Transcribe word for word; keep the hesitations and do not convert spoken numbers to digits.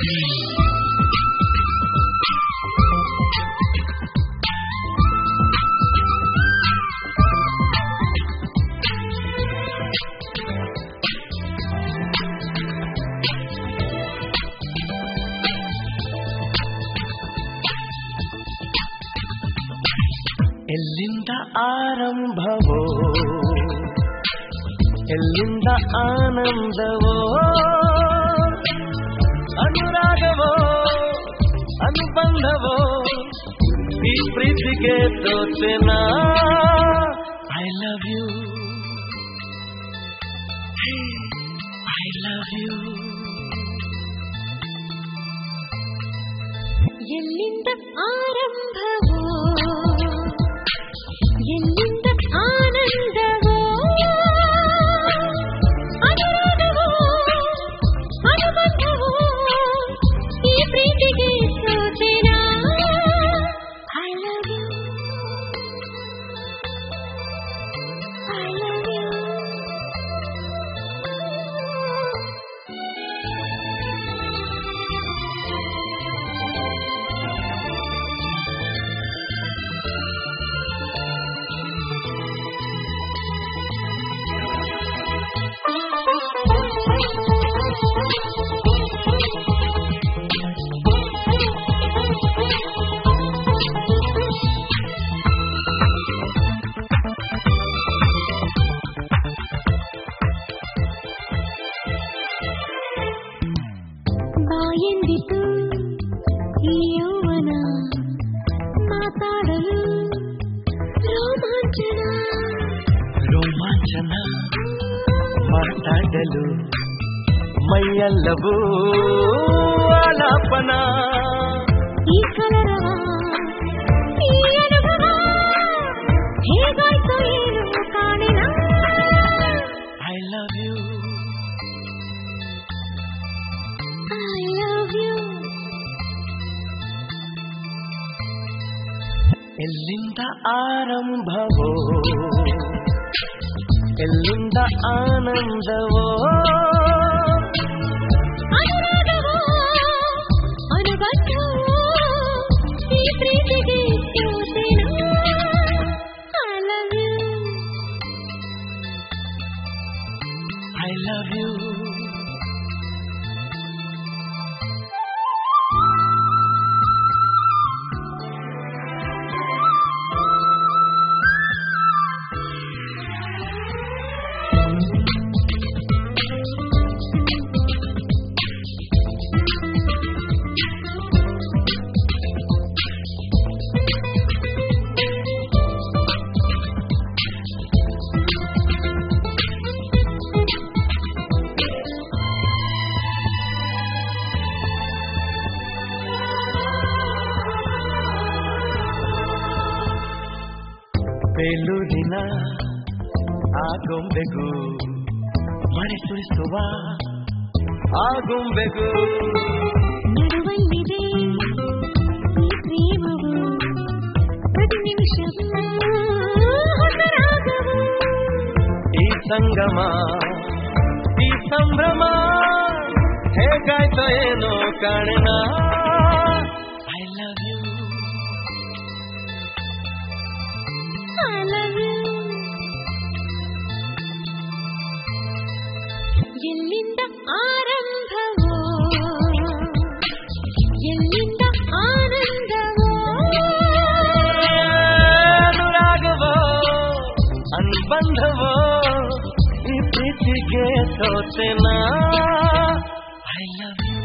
ಎಲ್ಲಿಂದ ಆರಂಭವೋ ಎಲ್ಲಿಂದ ಆನಂದವೋ ಅನುರಾಗವೋ ಅನುಬಂಧವೋ ಈ ಪ್ರೀತಿಗೆ ತೋಚೆನಾ I love you I love you ಎಲ್ಲಿಂದ ಆರಂಭವೋ ಎಲ್ಲಿಂದ ಆನಂದವೋ ಅನುರಾಗವೋ ಅನುಬಂಧವೋ ಈ ಪ್ರೀತಿಗೆ ಸೋತೆನಾ I love you I love you ಬಾಯೆಂದಿತು ಈ ಯೌವನ ಮಾತಾಡಲು ರೋಮಾಂಚನ ರೋಮಾಂಚನ ಮಾತಾಡಲು ಮೈಯಲ್ಲವೂ ಆಲಾಪನ ಈ ಕಲರವ ಈ ಅನುಭವ ಹೇಗಾಯ್ತು ಏನು ಕಾಣಿನ I love you I love you ಎಲ್ಲಿಂದ ಆರಂಭವೋ ಎಲ್ಲಿಂದ ಆನಂದವೋ ಅನುರಾಗವೋ ಅನುಬಂಧವೋ ಈ ಪ್ರೀತಿಗೆ ಸೋತೆನಾ I love you I love you ಬೇಲೂರಿನ ಆಗೊಂಬೆಗೂ ಮನೆ ಸುರಿಸುವ ಆಗೊಂಬೆಗೂ ನಡುವಲ್ಲಿದೆ ಈ ಪ್ರೇಮವು ಪ್ರತಿ ನಿಮಿಷವೂ ಹೊಸ ರಾಗವು ಈ ಸಂಗಮ ಈ ಸಂಭ್ರಮ ಹೇಗಾಯ್ತೋ ಏನೋ ಕಾಣೆನ I love you I love you ಎಲ್ಲಿಂದ ಆರಂಭವೋ ಎಲ್ಲಿಂದ ಆನಂದವೋ ಅನುರಾಗವೋ ಅನುಬಂಧವೋ ಈ ಪ್ರೀತಿಗೆ ಸೋತೆನಾ ಐ ಲವ್ ಯು